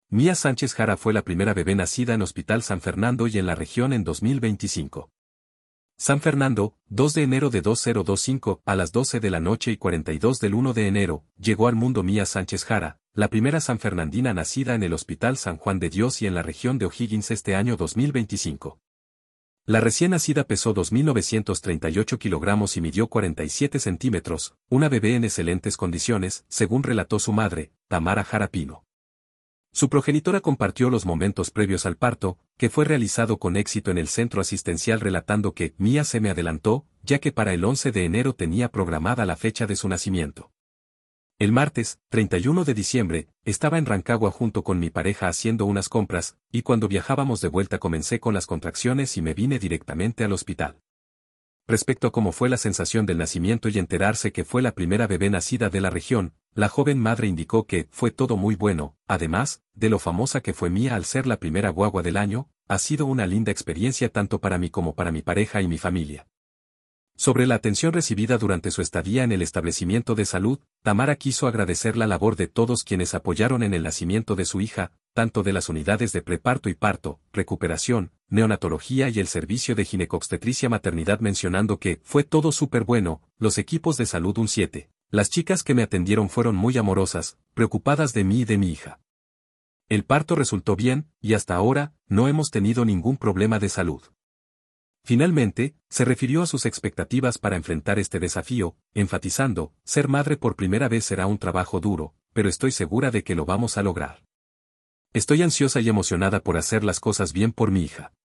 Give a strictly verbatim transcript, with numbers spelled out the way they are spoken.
Mía Sánchez Jara fue la primera bebé nacida en Hospital San Fernando y en la región en dos mil veinticinco. San Fernando, dos de enero de dos mil veinticinco, a las doce de la noche y cuarenta y dos del primero de enero, llegó al mundo Mía Sánchez Jara, la primera sanfernandina nacida en el Hospital San Juan de Dios y en la región de O'Higgins este año dos mil veinticinco. La recién nacida pesó dos mil novecientos treinta y ocho kilogramos y midió cuarenta y siete centímetros, una bebé en excelentes condiciones, según relató su madre, Tamara Jara Pino. Su progenitora compartió los momentos previos al parto, que fue realizado con éxito en el centro asistencial, relatando que Mía se me adelantó, ya que para el once de enero tenía programada la fecha de su nacimiento. El martes, treinta y uno de diciembre, estaba en Rancagua junto con mi pareja haciendo unas compras, y cuando viajábamos de vuelta comencé con las contracciones y me vine directamente al hospital. Respecto a cómo fue la sensación del nacimiento y enterarse que fue la primera bebé nacida de la región, la joven madre indicó que fue todo muy bueno, además, de lo famosa que fue Mía al ser la primera guagua del año, ha sido una linda experiencia tanto para mí como para mi pareja y mi familia. Sobre la atención recibida durante su estadía en el establecimiento de salud, Tamara quiso agradecer la labor de todos quienes apoyaron en el nacimiento de su hija, tanto de las unidades de preparto y parto, recuperación, neonatología y el servicio de ginecobstetricia maternidad, mencionando que fue todo súper bueno, los equipos de salud un siete. Las chicas que me atendieron fueron muy amorosas, preocupadas de mí y de mi hija. El parto resultó bien, y hasta ahora, no hemos tenido ningún problema de salud. Finalmente, se refirió a sus expectativas para enfrentar este desafío, enfatizando, ser madre por primera vez será un trabajo duro, pero estoy segura de que lo vamos a lograr. Estoy ansiosa y emocionada por hacer las cosas bien por mi hija.